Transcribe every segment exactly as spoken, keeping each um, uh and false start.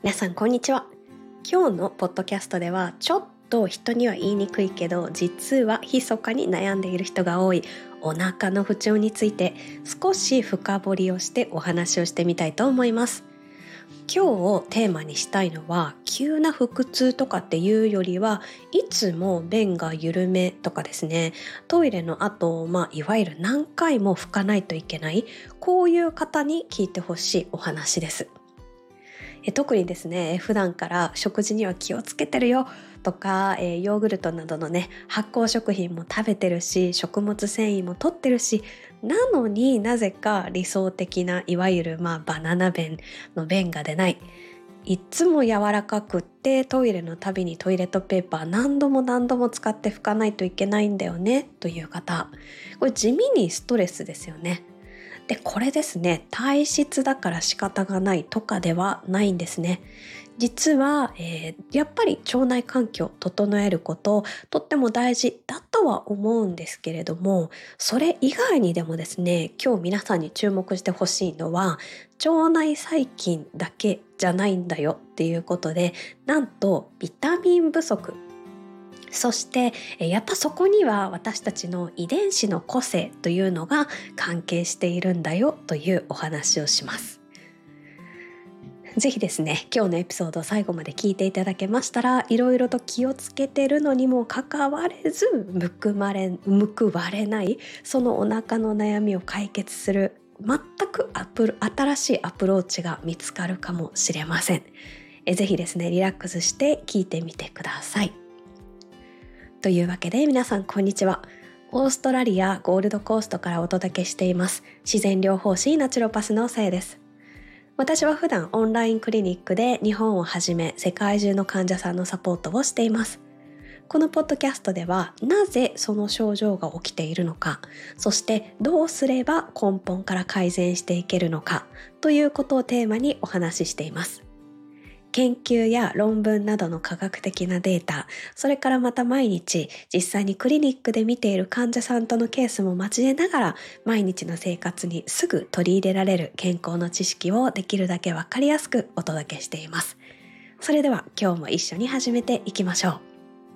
皆さんこんにちは。今日のポッドキャストではちょっと人には言いにくいけど実は密かに悩んでいる人が多いお腹の不調について少し深掘りをしてお話をしてみたいと思います。今日テーマにしたいのは急な腹痛とかっていうよりはいつも便が緩めとかですね、トイレの後、まあ、いわゆる何回も拭かないといけない、こういう方に聞いてほしいお話です。え特にですね、普段から食事には気をつけてるよとか、えー、ヨーグルトなどのね発酵食品も食べてるし、食物繊維も摂ってるし、なのになぜか理想的ないわゆるまあバナナ便の便が出ない、いつも柔らかくってトイレのたびにトイレットペーパー何度も何度も使って拭かないといけないんだよねという方、これ地味にストレスですよね。でこれですね、体質だから仕方がないとかではないんですね。実は、えー、やっぱり腸内環境を整えることとっても大事だとは思うんですけれども、それ以外にでもですね、今日皆さんに注目してほしいのは腸内細菌だけじゃないんだよっていうことで、なんとビタミン不足、そしてやっぱそこには私たちの遺伝子の個性というのが関係しているんだよというお話をします。ぜひですね、今日のエピソードを最後まで聞いていただけましたら、いろいろと気をつけてるのにもかかわらず報われ、報われないそのお腹の悩みを解決する全くアプル新しいアプローチが見つかるかもしれません。えぜひですね、リラックスして聞いてみてください。というわけで皆さんこんにちは。オーストラリアゴールドコーストからお届けしています自然療法士ナチュロパスのせいです。私は普段オンラインクリニックで日本をはじめ世界中の患者さんのサポートをしています。このポッドキャストではなぜその症状が起きているのか、そしてどうすれば根本から改善していけるのかということをテーマにお話ししています。研究や論文などの科学的なデータ、それからまた毎日実際にクリニックで見ている患者さんとのケースも交えながら、毎日の生活にすぐ取り入れられる健康の知識をできるだけわかりやすくお届けしています。それでは今日も一緒に始めていきましょう。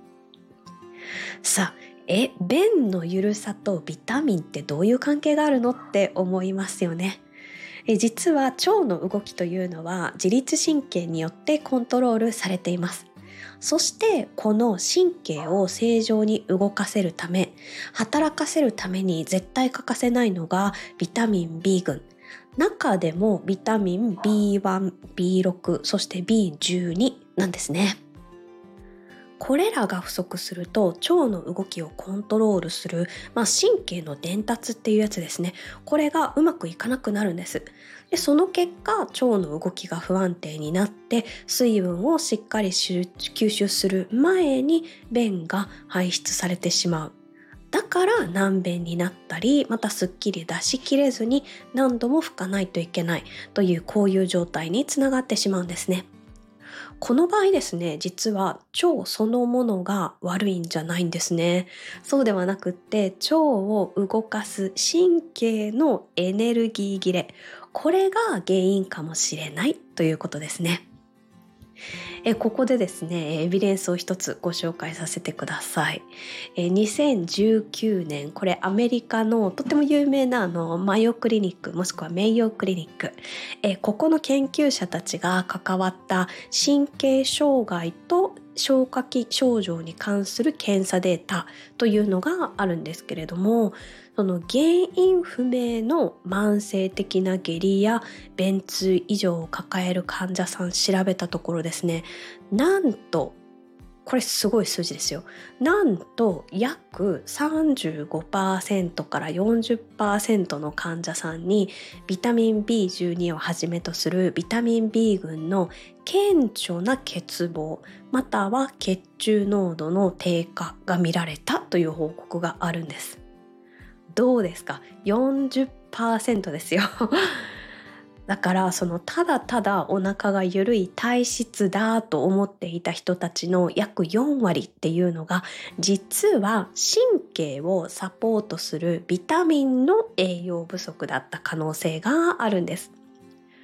さあ、え、便のゆるさとビタミンってどういう関係があるのって思いますよね。実は腸の動きというのは自律神経によってコントロールされています。そしてこの神経を正常に動かせるため、働かせるために絶対欠かせないのがビタミン B 群。中でもビタミン ビーワン、ビーシックス、そして ビーじゅうに なんですね。これらが不足すると腸の動きをコントロールする、まあ、神経の伝達っていうやつですね。これがうまくいかなくなるんです。でその結果、腸の動きが不安定になって水分をしっかり吸収する前に便が排出されてしまう。だから難便になったり、またすっきり出し切れずに何度も拭かないといけないという、こういう状態につながってしまうんですね。この場合ですね、実は腸そのものが悪いんじゃないんですね。そうではなくって、腸を動かす神経のエネルギー切れ、これが原因かもしれないということですね。えここでですね、エビデンスを一つご紹介させてください。えにせんじゅうきゅうねん、これアメリカのとっても有名なあのマヨクリニック、もしくはメイヨークリニック、えここの研究者たちが関わった神経障害と消化器症状に関する検査データというのがあるんですけれども、その原因不明の慢性的な下痢や便通異常を抱える患者さん調べたところですね、なんとこれすごい数字ですよ。なんと約 さんじゅうごパーセント から よんじゅっパーセント の患者さんにビタミン ビーじゅうに をはじめとするビタミン B 群の顕著な欠乏または血中濃度の低下が見られたという報告があるんです。どうですか？ よんじゅっパーセント ですよ。だからそのただただお腹が緩い体質だと思っていた人たちの約よんわりっていうのが、実は神経をサポートするビタミンの栄養不足だった可能性があるんです。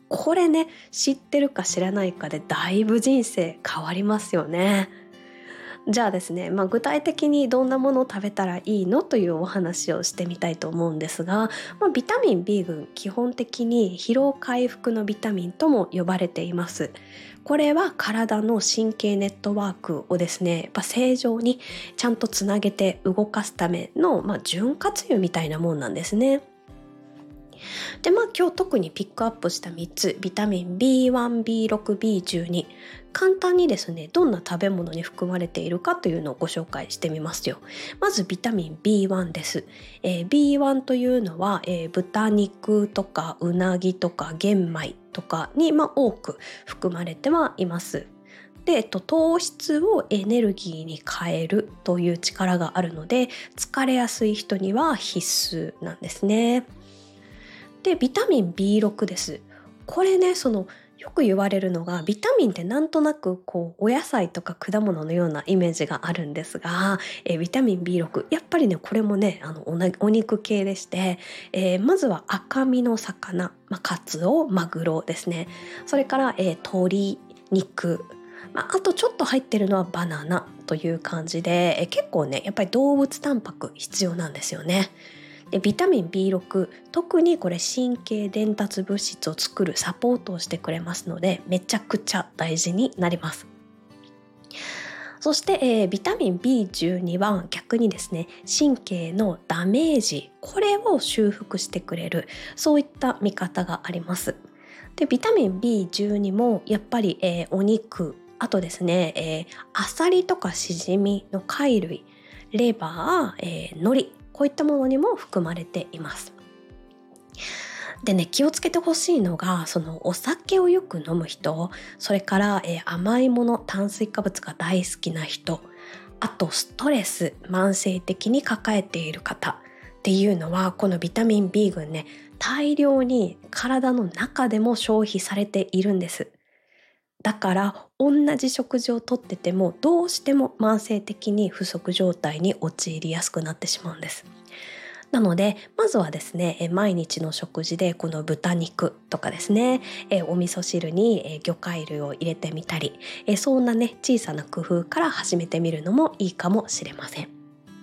これね、知ってるか知らないかでだいぶ人生変わりますよね。じゃあですね、まあ、具体的にどんなものを食べたらいいのというお話をしてみたいと思うんですが、まあ、ビタミン B 群、基本的に疲労回復のビタミンとも呼ばれています。これは体の神経ネットワークをですね、やっぱ正常にちゃんとつなげて動かすための、まあ、潤滑油みたいなもんなんですね。でまあ今日特にピックアップしたみっつ、ビタミン ビーワン、ビーシックス、ビーじゅうに、簡単にですね、どんな食べ物に含まれているかというのをご紹介してみますよ。まずビタミン ビーワン です。えー、ビーワン というのは、えー、豚肉とかうなぎとか玄米とかに、まあ、多く含まれてはいます。で、えっと、糖質をエネルギーに変えるという力があるので、疲れやすい人には必須なんですね。で、ビタミン ビーシックス です。これね、そのよく言われるのが、ビタミンってなんとなくこうお野菜とか果物のようなイメージがあるんですが、えー、ビタミン ビーシックス、やっぱりね、これもね、あの お, なお肉系でして、えー、まずは赤身の魚、まあ、カツオ、マグロですね。それから、えー、鶏肉、まあ、あとちょっと入ってるのはバナナという感じで、えー、結構ね、やっぱり動物タンパク必要なんですよね。でビタミン ビーシックス、特にこれ神経伝達物質を作るサポートをしてくれますので、めちゃくちゃ大事になります。そして、えー、ビタミン ビーじゅうに は逆にですね、神経のダメージ、これを修復してくれる、そういった見方があります。でビタミン ビーじゅうに もやっぱり、えー、お肉、あとですね、えー、アサリとかシジミの貝類、レバー、えー、海苔、こういったものにも含まれています。でね、気をつけてほしいのが、そのお酒をよく飲む人、それから、えー、甘いもの、炭水化物が大好きな人、あとストレス、慢性的に抱えている方っていうのは、このビタミン B 群ね、大量に体の中でも消費されているんです。だから同じ食事をとってても、どうしても慢性的に不足状態に陥りやすくなってしまうんです。なので、まずはですね、毎日の食事でこの豚肉とかですね、お味噌汁に魚介類を入れてみたり、そんなね、小さな工夫から始めてみるのもいいかもしれません。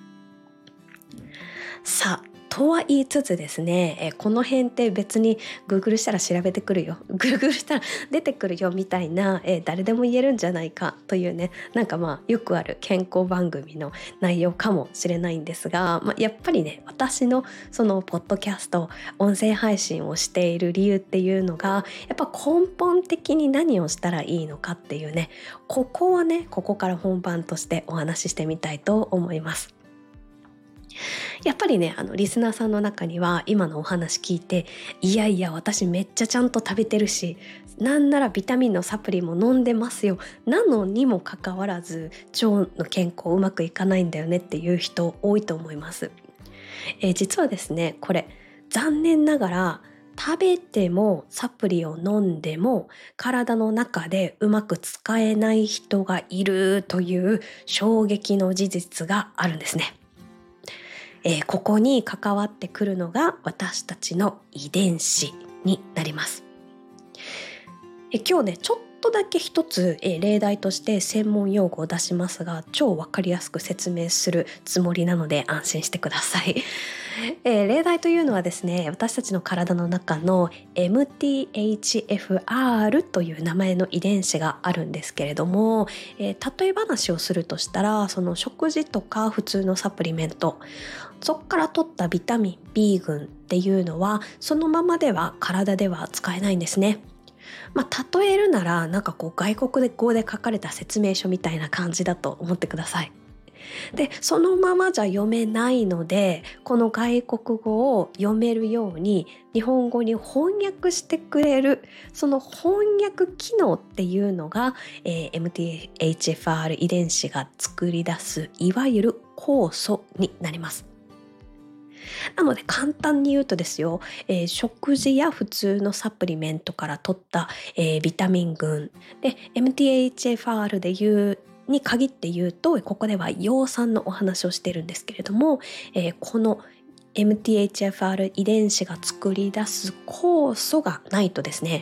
さあ、とは言いつつですね、えこの辺って別に Google したら調べてくるよGoogle したら出てくるよみたいな、え誰でも言えるんじゃないかというね、なんかまあよくある健康番組の内容かもしれないんですが、まあ、やっぱりね、私のそのポッドキャスト、音声配信をしている理由っていうのが、やっぱ根本的に何をしたらいいのかっていうね、ここはね、ここから本番としてお話ししてみたいと思います。やっぱりね、あのリスナーさんの中には今のお話聞いて、いやいや私めっちゃちゃんと食べてるし、なんならビタミンのサプリも飲んでますよ、なのにもかかわらず腸の健康うまくいかないんだよねっていう人多いと思います。えー、実はですね、これ残念ながら食べてもサプリを飲んでも体の中でうまく使えない人がいるという衝撃の事実があるんですね。えー、ここに関わってくるのが私たちの遺伝子になります。えー、今日ね、ちょっとだけ一つ、えー、例題として専門用語を出しますが、超わかりやすく説明するつもりなので安心してください。えー、例題というのはですね、私たちの体の中の エムティーエイチエフアール という名前の遺伝子があるんですけれども、えー、例え話をするとしたら、その食事とか普通のサプリメント、そこから取ったビタミン B 群っていうのはそのままでは体では使えないんですね。まあ、例えるならなんかこう外国語で書かれた説明書みたいな感じだと思ってください。で、そのままじゃ読めないので、この外国語を読めるように日本語に翻訳してくれる、その翻訳機能っていうのが、えー、エムティーエイチエフアール 遺伝子が作り出すいわゆる酵素になります。なので簡単に言うとですよ、えー、食事や普通のサプリメントから取った、えー、ビタミン群で エムティーエイチエフアール で言うに限って言うと、ここでは葉酸のお話をしているんですけれども、えー、この エムティーエイチエフアール 遺伝子が作り出す酵素がないとですね、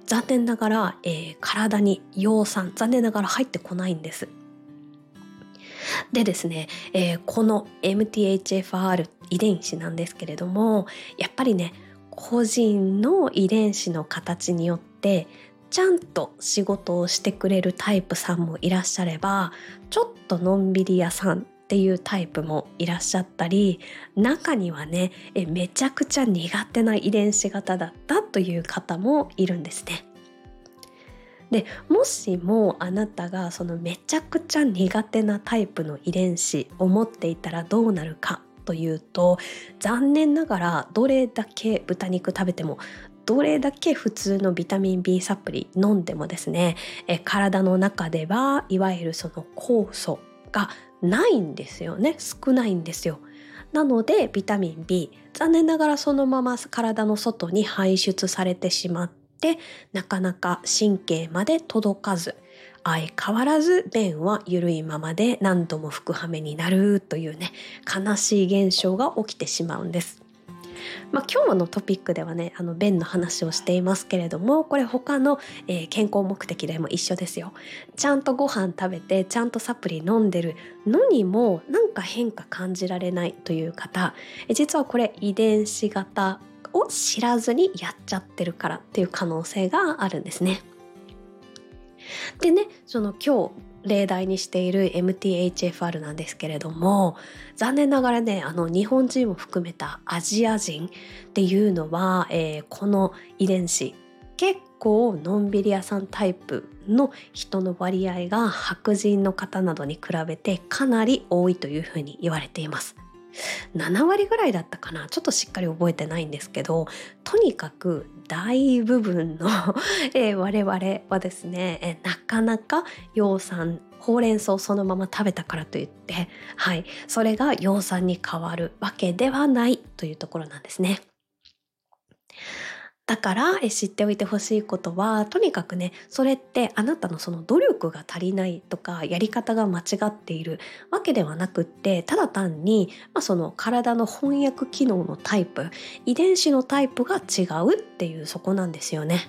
残念ながら、えー、体に葉酸残念ながら入ってこないんです。でですね、えー、この エムティーエイチエフアール 遺伝子なんですけれども、やっぱりね個人の遺伝子の形によってちゃんと仕事をしてくれるタイプさんもいらっしゃれば、ちょっとのんびり屋さんっていうタイプもいらっしゃったり、中にはねえめちゃくちゃ苦手な遺伝子型だったという方もいるんですね。でもしもあなたがそのめちゃくちゃ苦手なタイプの遺伝子を持っていたらどうなるかというと、残念ながらどれだけ豚肉食べてもどれだけ普通のビタミン B サプリ飲んでもですね、え体の中ではいわゆるその酵素がないんですよね。少ないんですよ。なのでビタミン B 残念ながらそのまま体の外に排出されてしまってでなかなか神経まで届かず、相変わらず便は緩いままで何度も腹はめになるというね悲しい現象が起きてしまうんです。まあ、今日のトピックではねあの便の話をしていますけれども、これ他の、えー健康目的でも一緒ですよ。ちゃんとご飯食べてちゃんとサプリ飲んでるのにもなんか変化感じられないという方、え実はこれ遺伝子型を知らずにやっちゃってるからっていう可能性があるんですね。でね、その今日例題にしている エムティーエイチエフアール なんですけれども、残念ながらねあの日本人を含めたアジア人っていうのは、えーこの遺伝子結構のんびり屋さんタイプの人の割合が白人の方などに比べてかなり多いというふうに言われています。ななわりぐらいだったかな、ちょっとしっかり覚えてないんですけど、とにかく大部分の、えー我々はですね、えーなかなか葉酸ほうれん草そのまま食べたからといって、はい、それが葉酸に変わるわけではないというところなんですね。だからえ知っておいてほしいことは、とにかくねそれってあなたのその努力が足りないとかやり方が間違っているわけではなくって、ただ単に、まあ、その体の翻訳機能のタイプ遺伝子のタイプが違うっていうそこなんですよね。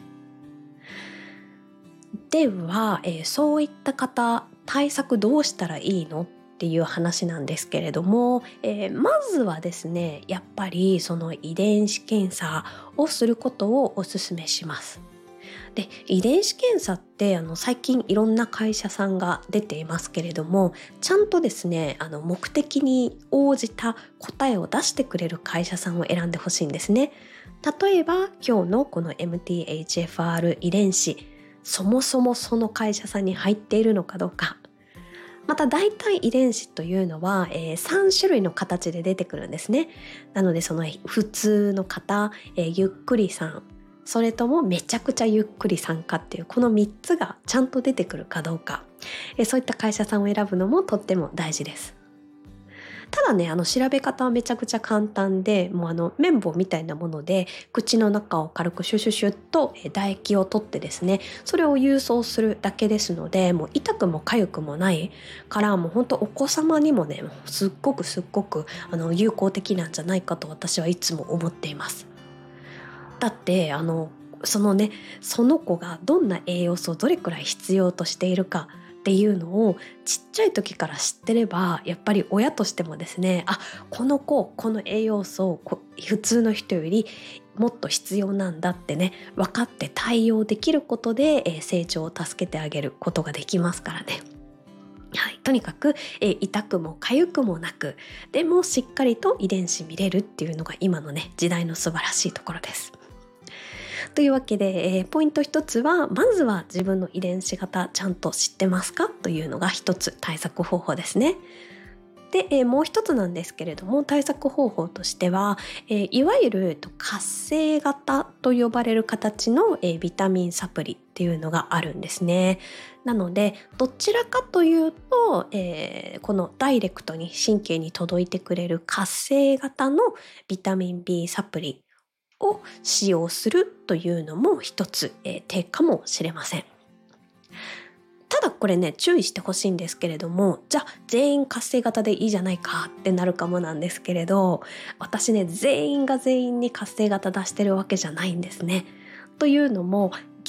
では、えーそういった方対策どうしたらいいのっていう話なんですけれども、えーまずはですねやっぱりその遺伝子検査をすることをお勧めします。で遺伝子検査ってあの最近いろんな会社さんが出ていますけれども、ちゃんとですねあの目的に応じた答えを出してくれる会社さんを選んでほしいんですね。例えば今日のこの エムティーエイチエフアール 遺伝子、そもそもその会社さんに入っているのかどうか。また大体遺伝子というのは、えーさん種類の形で出てくるんですね。なのでその普通の方、えーゆっくりさん、それともめちゃくちゃゆっくりさんかっていうこのみっつがちゃんと出てくるかどうか、えーそういった会社さんを選ぶのもとっても大事です。ただねあの調べ方はめちゃくちゃ簡単で、もうあの綿棒みたいなもので口の中を軽くシュシュシュッとえー唾液を取ってですね、それを郵送するだけですので、もう痛くも痒くもないから、もう本当お子様にもねすっごくすっごくあの有効的なんじゃないかと私はいつも思っています。だってあのそのねその子がどんな栄養素をどれくらい必要としているかっていうのをちっちゃい時から知ってれば、やっぱり親としてもですね、あこの子この栄養素をこ普通の人よりもっと必要なんだってね分かって対応できることで、えー成長を助けてあげることができますからね。はい、とにかく、えー痛くも痒くもなく、でもしっかりと遺伝子見れるっていうのが今のね時代の素晴らしいところです。というわけで、えーポイント一つは、まずは自分の遺伝子型ちゃんと知ってますかというのが一つ対策方法ですね。で、えーもう一つなんですけれども、対策方法としては、えーいわゆると活性型と呼ばれる形の、えービタミンサプリっていうのがあるんですね。なのでどちらかというと、えーこのダイレクトに神経に届いてくれる活性型のビタミン B サプリを使用するというのも一つ、えー手かもしれません。ただこれね注意してほしいんですけれども、じゃあ全員活性型でいいじゃないかってなるかもなんですけれど、私ね全員が全員に活性型出してるわけじゃないんですね。というのも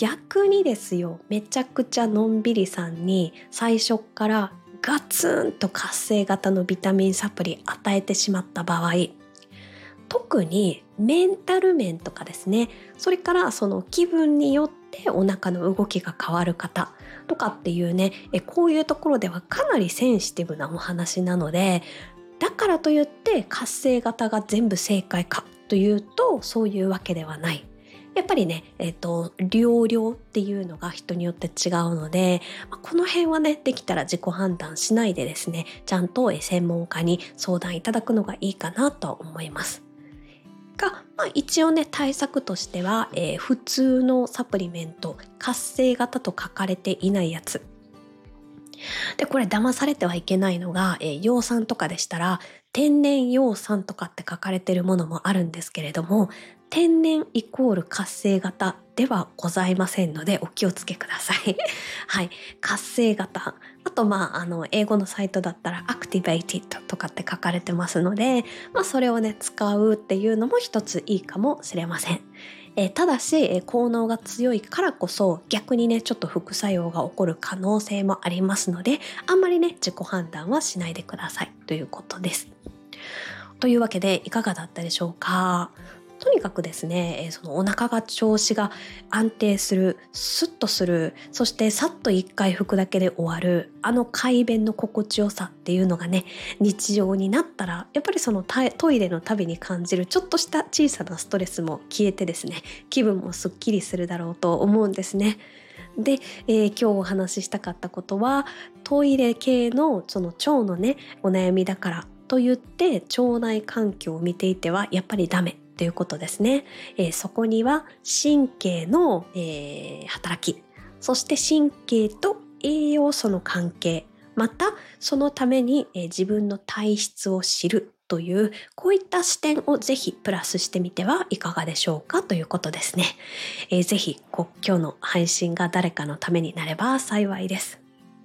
逆にですよ、めちゃくちゃのんびりさんに最初からガツンと活性型のビタミンサプリ与えてしまった場合、特にメンタル面とかですね、それからその気分によってお腹の動きが変わる方とかっていうね、えこういうところではかなりセンシティブなお話なので、だからといって活性型が全部正解かというとそういうわけではない。やっぱりね、えっと、量量っていうのが人によって違うので、まあ、この辺はね、できたら自己判断しないでですね、ちゃんと専門家に相談いただくのがいいかなと思います。が、まあ、一応ね、対策としては、えー、普通のサプリメント、活性型と書かれていないやつ。で、これ騙されてはいけないのが、えー、葉酸とかでしたら、天然葉酸とかって書かれているものもあるんですけれども、天然イコール活性型ではございませんのでお気をつけください。はい。活性型。あと、まあ、あの、英語のサイトだったら activated とかって書かれてますので、まあ、それをね、使うっていうのも一ついいかもしれません。えー、ただし、えー、効能が強いからこそ逆にね、ちょっと副作用が起こる可能性もありますので、あんまりね、自己判断はしないでくださいということです。というわけで、いかがだったでしょうか。とにかくですね、そのお腹が調子が安定する、スッとする、そしてさっと一回拭くだけで終わる、あの快便の心地よさっていうのがね、日常になったら、やっぱりそのトイレのたびに感じるちょっとした小さなストレスも消えてですね、気分もすっきりするだろうと思うんですね。で、えー、今日お話ししたかったことは、トイレ系のその腸のね、お悩みだからと言って腸内環境を見ていてはやっぱりダメということですね。えー、そこには神経の、えー、働き、そして神経と栄養素の関係、またそのために、えー、自分の体質を知るというこういった視点をぜひプラスしてみてはいかがでしょうかということですね。えー、ぜひ今日の配信が誰かのためになれば幸いです。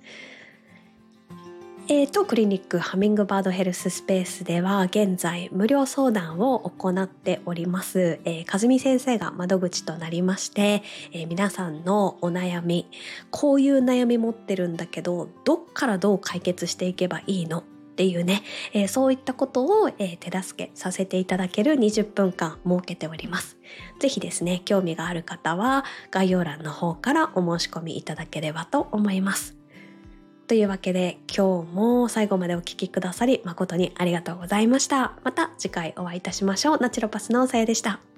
えーと、クリニックハミングバードヘルススペースでは現在無料相談を行っております。えー、かずみ先生が窓口となりまして、えー、皆さんのお悩み、こういう悩み持ってるんだけど、どっからどう解決していけばいいのっていうね、えー、そういったことを、えー、手助けさせていただけるにじゅっぷんかん設けております。ぜひですね、興味がある方は概要欄の方からお申し込みいただければと思います。というわけで今日も最後までお聞きくださり誠にありがとうございました。また次回お会いいたしましょう。ナチュロパスのさやでした。